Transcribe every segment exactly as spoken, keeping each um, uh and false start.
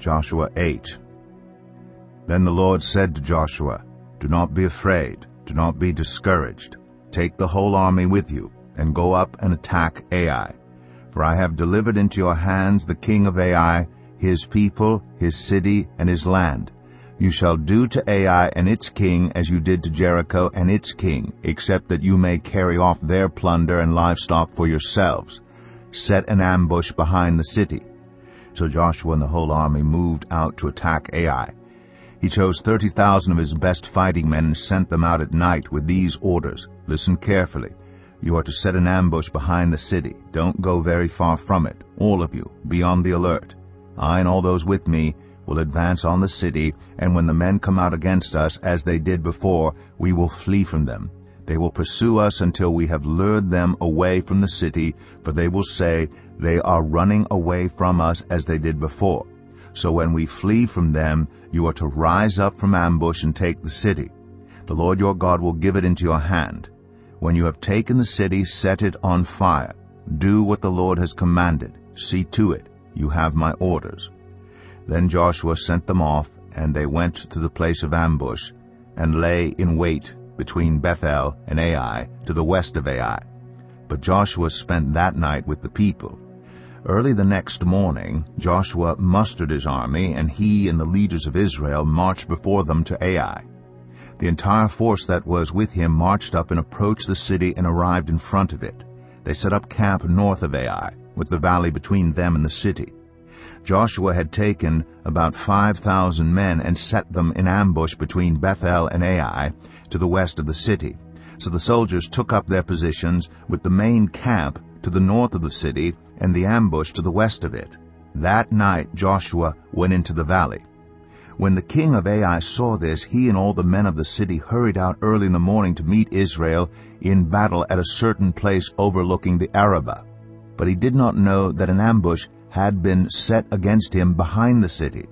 Joshua eight. Then the Lord said to Joshua, "Do not be afraid, do not be discouraged. Take the whole army with you, and go up and attack Ai. For I have delivered into your hands the king of Ai, his people, his city, and his land. You shall do to Ai and its king as you did to Jericho and its king, except that you may carry off their plunder and livestock for yourselves. Set an ambush behind the city." So Joshua and the whole army moved out to attack Ai. He chose thirty thousand of his best fighting men and sent them out at night with these orders. Listen carefully. You are to set an ambush behind the city. Don't go very far from it. All of you, be on the alert. I and all those with me will advance on the city, and when the men come out against us, as they did before, we will flee from them. They will pursue us until we have lured them away from the city, for they will say, "They are running away from us as they did before." So when we flee from them, you are to rise up from ambush and take the city. The Lord your God will give it into your hand. When you have taken the city, set it on fire. Do what the Lord has commanded. See to it. You have my orders. Then Joshua sent them off, and they went to the place of ambush, and lay in wait between Bethel and Ai, to the west of Ai. But Joshua spent that night with the people. Early the next morning, Joshua mustered his army, and he and the leaders of Israel marched before them to Ai. The entire force that was with him marched up and approached the city and arrived in front of it. They set up camp north of Ai, with the valley between them and the city. Joshua had taken about five thousand men and set them in ambush between Bethel and Ai, to the west of the city. So the soldiers took up their positions with the main camp to the north of the city and the ambush to the west of it. That night Joshua went into the valley. When the king of Ai saw this, he and all the men of the city hurried out early in the morning to meet Israel in battle at a certain place overlooking the Arabah. But he did not know that an ambush had been set against him behind the city.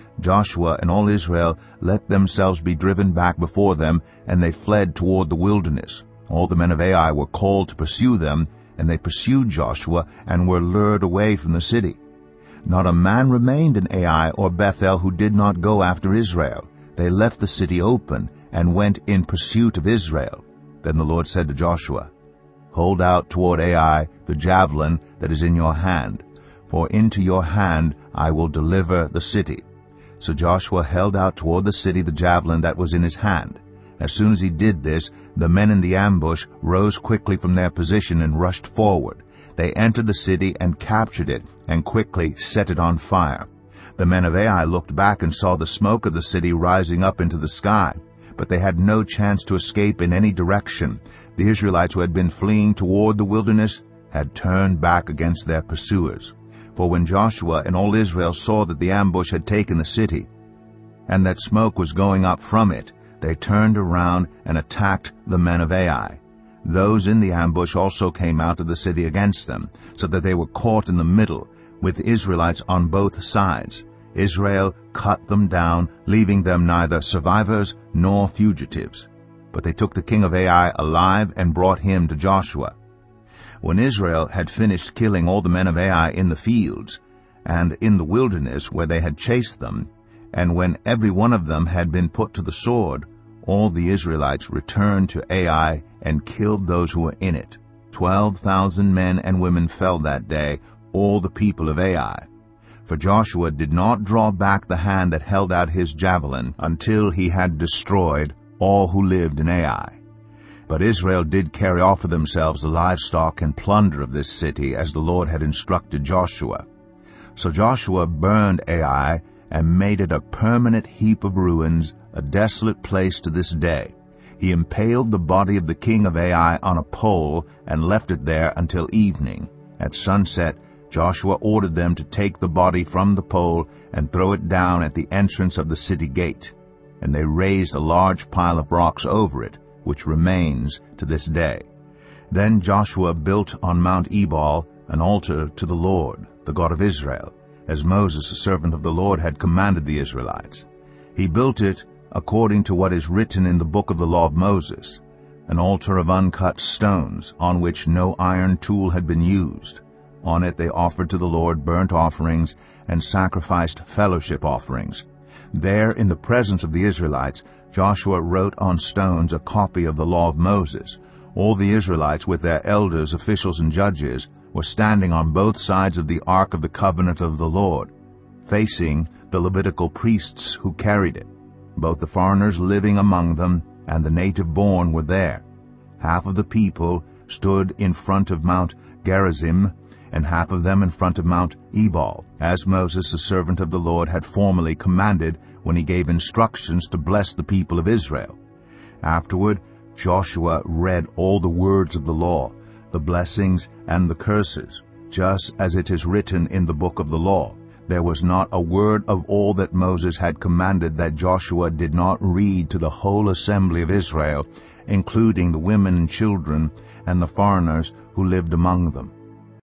Joshua and all Israel let themselves be driven back before them, and they fled toward the wilderness. All the men of Ai were called to pursue them, and they pursued Joshua and were lured away from the city. Not a man remained in Ai or Bethel who did not go after Israel. They left the city open and went in pursuit of Israel. Then the Lord said to Joshua, "Hold out toward Ai the javelin that is in your hand, for into your hand I will deliver the city." So Joshua held out toward the city the javelin that was in his hand. As soon as he did this, the men in the ambush rose quickly from their position and rushed forward. They entered the city and captured it, and quickly set it on fire. The men of Ai looked back and saw the smoke of the city rising up into the sky, but they had no chance to escape in any direction. The Israelites who had been fleeing toward the wilderness had turned back against their pursuers. For when Joshua and all Israel saw that the ambush had taken the city, and that smoke was going up from it, they turned around and attacked the men of Ai. Those in the ambush also came out of the city against them, so that they were caught in the middle, with Israelites on both sides. Israel cut them down, leaving them neither survivors nor fugitives. But they took the king of Ai alive and brought him to Joshua. When Israel had finished killing all the men of Ai in the fields and in the wilderness where they had chased them, and when every one of them had been put to the sword, all the Israelites returned to Ai and killed those who were in it. Twelve thousand men and women fell that day, all the people of Ai. For Joshua did not draw back the hand that held out his javelin until he had destroyed all who lived in Ai. But Israel did carry off for themselves the livestock and plunder of this city, as the Lord had instructed Joshua. So Joshua burned Ai and made it a permanent heap of ruins, a desolate place to this day. He impaled the body of the king of Ai on a pole and left it there until evening. At sunset, Joshua ordered them to take the body from the pole and throw it down at the entrance of the city gate. And they raised a large pile of rocks over it, which remains to this day. Then Joshua built on Mount Ebal an altar to the Lord, the God of Israel, as Moses, the servant of the Lord, had commanded the Israelites. He built it according to what is written in the book of the law of Moses, an altar of uncut stones, on which no iron tool had been used. On it they offered to the Lord burnt offerings and sacrificed fellowship offerings. There, in the presence of the Israelites, Joshua wrote on stones a copy of the law of Moses. All the Israelites, with their elders, officials, and judges, were standing on both sides of the ark of the covenant of the Lord, facing the Levitical priests who carried it. Both the foreigners living among them and the native-born were there. Half of the people stood in front of Mount Gerizim, and half of them in front of Mount Ebal, as Moses, the servant of the Lord, had formerly commanded when he gave instructions to bless the people of Israel. Afterward, Joshua read all the words of the law, the blessings and the curses, just as it is written in the book of the law. There was not a word of all that Moses had commanded that Joshua did not read to the whole assembly of Israel, including the women and children and the foreigners who lived among them.